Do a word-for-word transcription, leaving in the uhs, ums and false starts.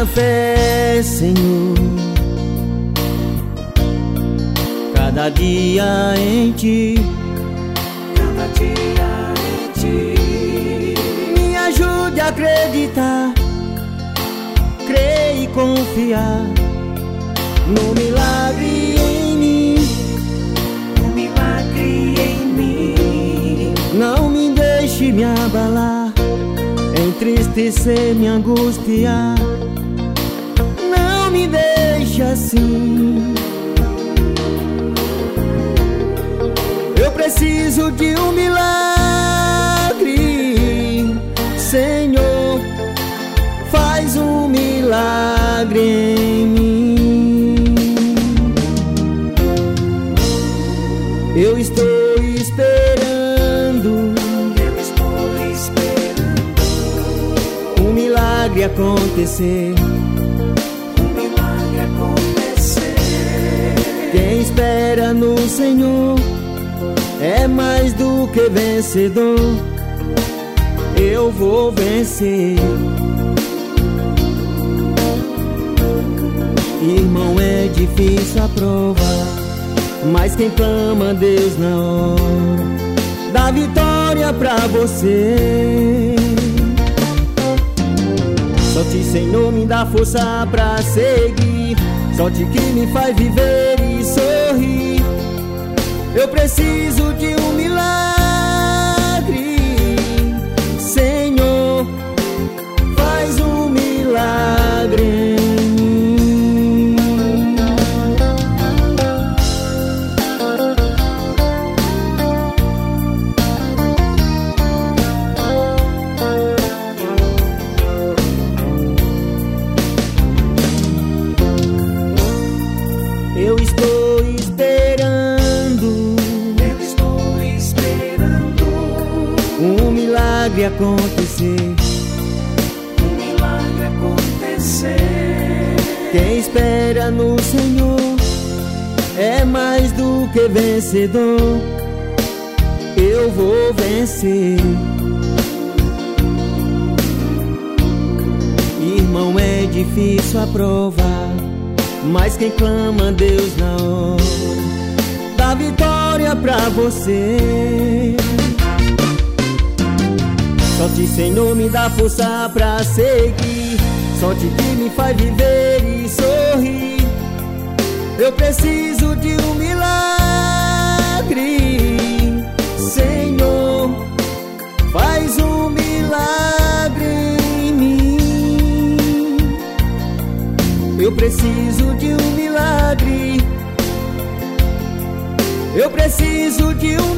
minha fé, Senhor, cada dia em Ti, cada dia em Ti. Me ajude a acreditar, crer e confiar no milagre em mim, no milagre em mim. Não me deixe me abalar, entristecer, me angustiar. Não me deixe assim. Eu preciso de um milagre, Senhor, faz um milagre em mim. Eu estou esperando, eu estou esperando um milagre acontecer, um milagre acontecer. Quem espera no Senhor é mais do que vencedor. Eu vou vencer. Irmão, é difícil a prova, mas quem clama a Deus na hora dá vitória pra você. Só-te, Senhor, me dá força pra seguir, só-te que me faz viver e sorrir. Eu preciso de um milagre, Senhor, faz um milagre em mim. Eu estou esperando, eu estou esperando um milagre acontecer, um milagre acontecer. Quem espera no Senhor é mais do que vencedor. Eu vou vencer. Irmão, é difícil a prova, mas quem clama a Deus na hora dá vitória pra você. Só-te, Senhor, me dá força pra seguir, só-te que me faz viver e sorrir. Eu preciso de um milagre, Senhor, faz um milagre em mim. Eu preciso de um milagre, eu preciso de um